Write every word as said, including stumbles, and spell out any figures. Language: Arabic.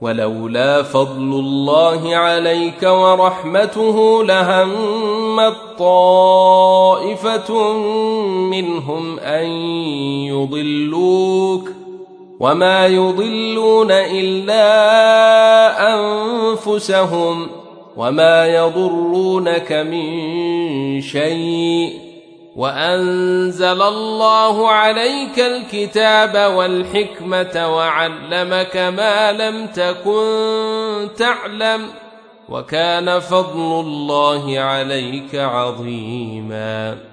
ولولا فضل الله عليك ورحمته لهمت طائفة منهم أن يضلوك وما يضلون إلا أنفسهم وما يضرونك من شيء وأنزل الله عليك الكتاب والحكمة وعلمك ما لم تكن تعلم وكان فضل الله عليك عظيما.